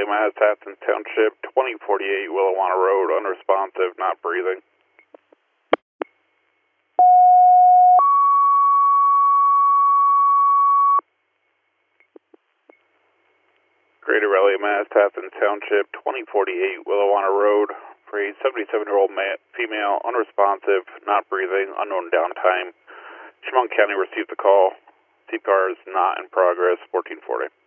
Raleigh, Mass, Athens Township, 2048 Willawanna Road, unresponsive, not breathing. Greater Raleigh, Mass, Athens Township, 2048 Willawanna Road, for a 77-year-old female, unresponsive, not breathing, unknown downtime. Chemung County received the call. CPR is not in progress, 1440.